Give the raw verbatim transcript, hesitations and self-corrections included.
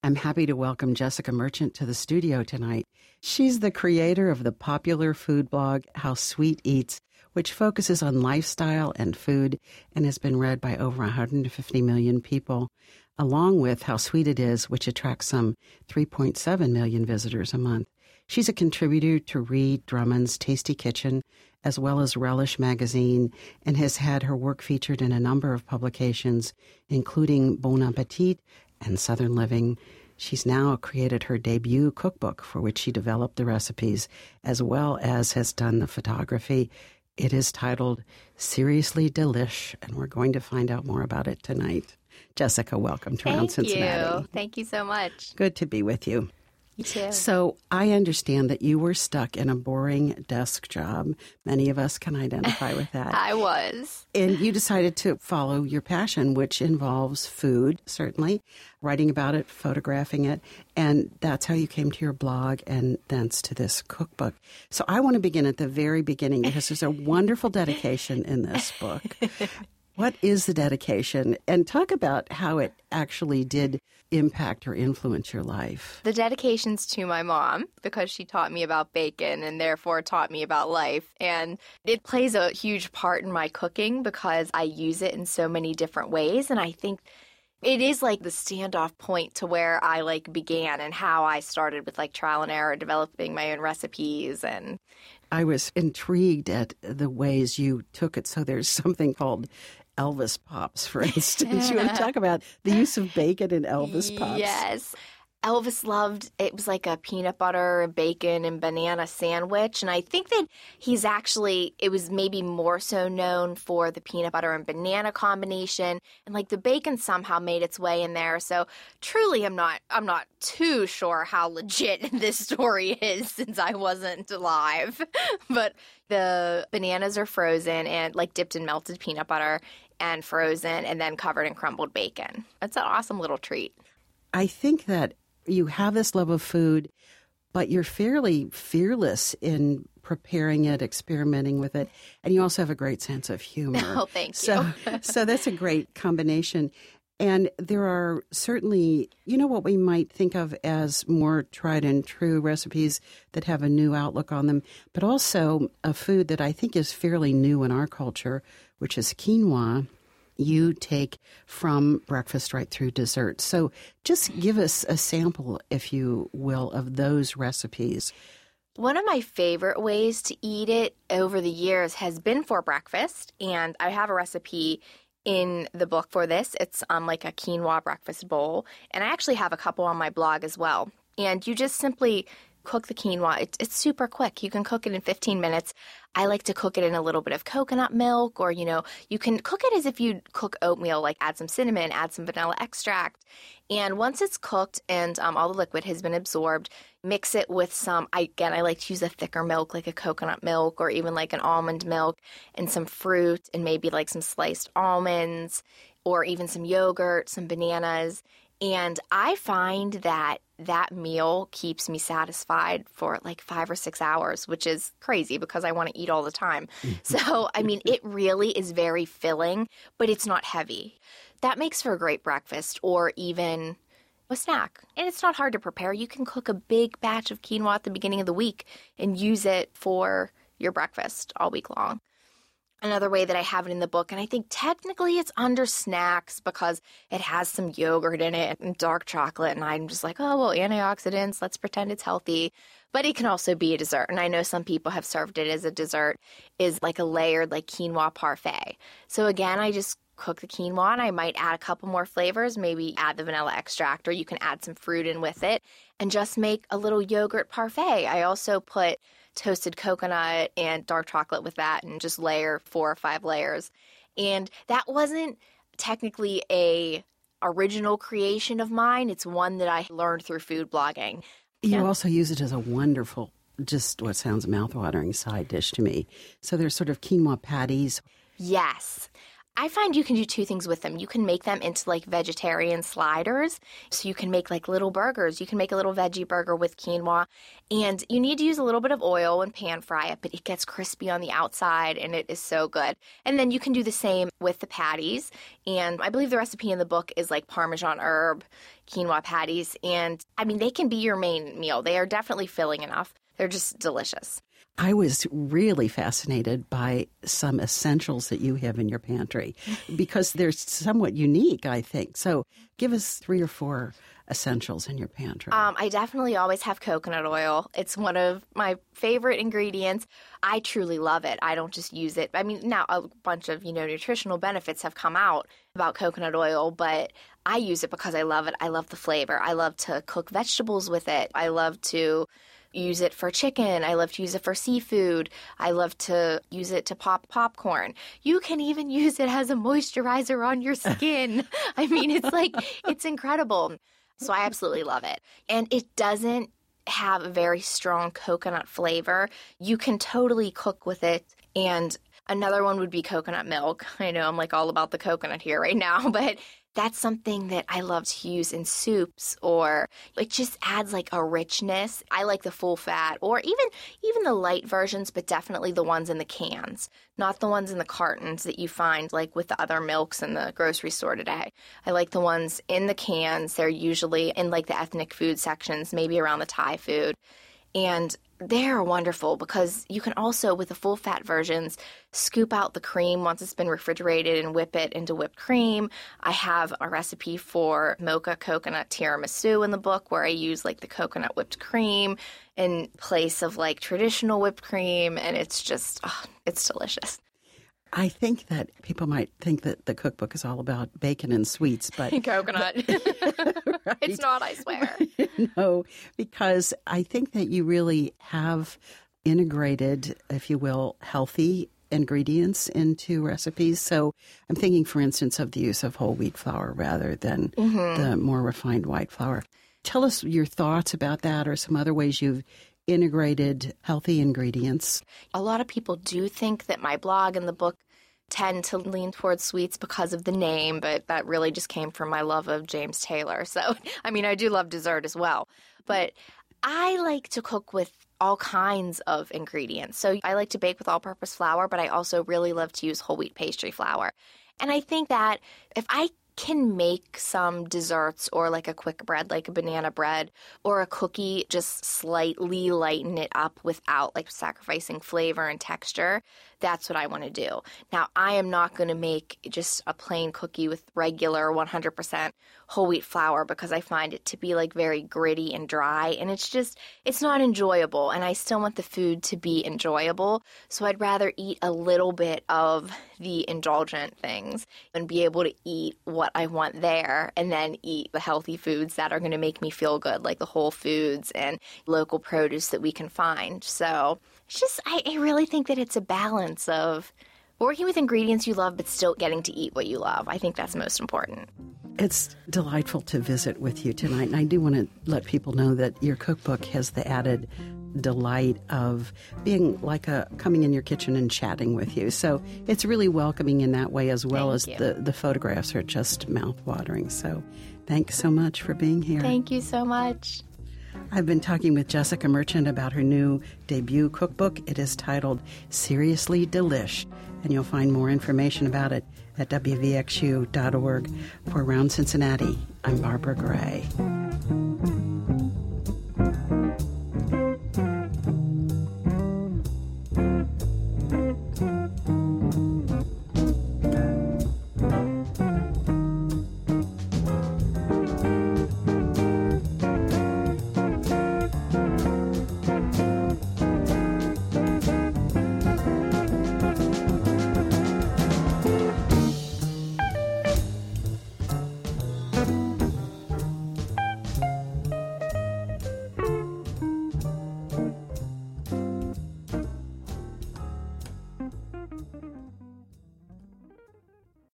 I'm happy to welcome Jessica Merchant to the studio tonight. She's the creator of the popular food blog How Sweet Eats, which focuses on lifestyle and food and has been read by over one hundred fifty million people, along with How Sweet It Is, which attracts some three point seven million visitors a month. She's a contributor to Reed Drummond's Tasty Kitchen, as well as Relish magazine, and has had her work featured in a number of publications, including Bon Appetit and Southern Living. She's now created her debut cookbook, for which she developed the recipes, as well as has done the photography. It is titled Seriously Delish, and we're going to find out more about it tonight. Jessica, welcome to Around Cincinnati. Thank you. Thank you so much. Good to be with you. You too. So I understand that you were stuck in a boring desk job. Many of us can identify with that. I was. And you decided to follow your passion, which involves food, certainly, writing about it, photographing it, and that's how you came to your blog and thence to this cookbook. So I want to begin at the very beginning because there's a wonderful dedication in this book. What is the dedication? And talk about how it actually did impact or influence your life. The dedication's to my mom because she taught me about bacon and therefore taught me about life. And it plays a huge part in my cooking because I use it in so many different ways. And I think it is like the standoff point to where I like began and how I started with like trial and error, developing my own recipes. And I was intrigued at the ways you took it. So there's something called Elvis Pops, for instance. You want to talk about the use of bacon in Elvis Pops? Yes. Elvis loved, it was like a peanut butter, bacon, and banana sandwich. And I think that he's actually, it was maybe more so known for the peanut butter and banana combination. And like the bacon somehow made its way in there. So truly, I'm not, I'm not too sure how legit this story is since I wasn't alive. But the bananas are frozen and like dipped in melted peanut butter and frozen and then covered in crumbled bacon. It's an awesome little treat. I think that you have this love of food, but you're fairly fearless in preparing it, experimenting with it, and you also have a great sense of humor. Oh, thank so, you. So that's a great combination. And there are certainly, you know, what we might think of as more tried and true recipes that have a new outlook on them, but also a food that I think is fairly new in our culture, which is quinoa. You take from breakfast right through dessert. So just give us a sample, if you will, of those recipes. One of my favorite ways to eat it over the years has been for breakfast, and I have a recipe in the book for this. It's um, like a quinoa breakfast bowl, and I actually have a couple on my blog as well. And you just simply cook the quinoa. It's, it's super quick. You can cook it in fifteen minutes. I like to cook it in a little bit of coconut milk, or, you know, you can cook it as if you'd cook oatmeal, like add some cinnamon, add some vanilla extract. And once it's cooked and um, all the liquid has been absorbed, mix it with some, I, again, I like to use a thicker milk, like a coconut milk or even like an almond milk, and some fruit and maybe like some sliced almonds or even some yogurt, some bananas. And I find that that meal keeps me satisfied for like five or six hours, which is crazy because I want to eat all the time. So, I mean, it really is very filling, but it's not heavy. That makes for a great breakfast or even a snack. And it's not hard to prepare. You can cook a big batch of quinoa at the beginning of the week and use it for your breakfast all week long. Another way that I have it in the book, and I think technically it's under snacks because it has some yogurt in it and dark chocolate, and I'm just like, oh, well, antioxidants, let's pretend it's healthy. But it can also be a dessert, and I know some people have served it as a dessert, is like a layered like quinoa parfait. So again, I just cook the quinoa, and I might add a couple more flavors, maybe add the vanilla extract, or you can add some fruit in with it, and just make a little yogurt parfait. I also put toasted coconut and dark chocolate with that and just layer four or five layers. And that wasn't technically a original creation of mine. It's one that I learned through food blogging. You Yeah. also use it as a wonderful, just what sounds mouthwatering side dish to me. So there's sort of quinoa patties. Yes. I find you can do two things with them. You can make them into like vegetarian sliders. So you can make like little burgers. You can make a little veggie burger with quinoa. And you need to use a little bit of oil and pan fry it, but it gets crispy on the outside and it is so good. And then you can do the same with the patties. And I believe the recipe in the book is like Parmesan herb quinoa patties. And I mean, they can be your main meal. They are definitely filling enough. They're just delicious. I was really fascinated by some essentials that you have in your pantry because they're somewhat unique, I think. So give us three or four essentials in your pantry. Um, I definitely always have coconut oil. It's one of my favorite ingredients. I truly love it. I don't just use it. I mean, now a bunch of, you know, nutritional benefits have come out about coconut oil, but I use it because I love it. I love the flavor. I love to cook vegetables with it. I love to use it for chicken. I love to use it for seafood. I love to use it to pop popcorn. You can even use it as a moisturizer on your skin. I mean, it's like, it's incredible. So I absolutely love it. And it doesn't have a very strong coconut flavor. You can totally cook with it. And another one would be coconut milk. I know I'm like all about the coconut here right now, but that's something that I love to use in soups, or it just adds like a richness. I like the full fat, or even even the light versions, but definitely the ones in the cans, not the ones in the cartons that you find like with the other milks in the grocery store today. I like the ones in the cans. They're usually in like the ethnic food sections, maybe around the Thai food. And they're wonderful because you can also, with the full fat versions, scoop out the cream once it's been refrigerated and whip it into whipped cream. I have a recipe for mocha coconut tiramisu in the book where I use like the coconut whipped cream in place of like traditional whipped cream. And it's just, oh, it's delicious. I think that people might think that the cookbook is all about bacon and sweets, but coconut. Right. It's not, I swear. No, because I think that you really have integrated, if you will, healthy ingredients into recipes. So I'm thinking, for instance, of the use of whole wheat flour rather than mm-hmm. the more refined white flour. Tell us your thoughts about that, or some other ways you've integrated healthy ingredients. A lot of people do think that my blog and the book tend to lean towards sweets because of the name, but that really just came from my love of James Taylor. So, I mean, I do love dessert as well, but I like to cook with all kinds of ingredients. So I like to bake with all-purpose flour, but I also really love to use whole wheat pastry flour. And I think that if I can make some desserts or like a quick bread, like a banana bread or a cookie, just slightly lighten it up without like sacrificing flavor and texture, that's what I want to do. Now, I am not going to make just a plain cookie with regular one hundred percent whole wheat flour because I find it to be like very gritty and dry, and it's just, it's not enjoyable, and I still want the food to be enjoyable, so I'd rather eat a little bit of the indulgent things and be able to eat what I want there, and then eat the healthy foods that are going to make me feel good, like the whole foods and local produce that we can find. So it's just, I, I really think that it's a balance of working with ingredients you love, but still getting to eat what you love. I think that's most important. It's delightful to visit with you tonight, and I do want to let people know that your cookbook has the added delight of being like a coming in your kitchen and chatting with you. So it's really welcoming in that way, as well Thank as you. the, the photographs are just mouth-watering. So thanks so much for being here. Thank you so much. I've been talking with Jessica Merchant about her new debut cookbook. It is titled Seriously Delish, and you'll find more information about it at W V X U dot org. For Around Cincinnati, I'm Barbara Gray.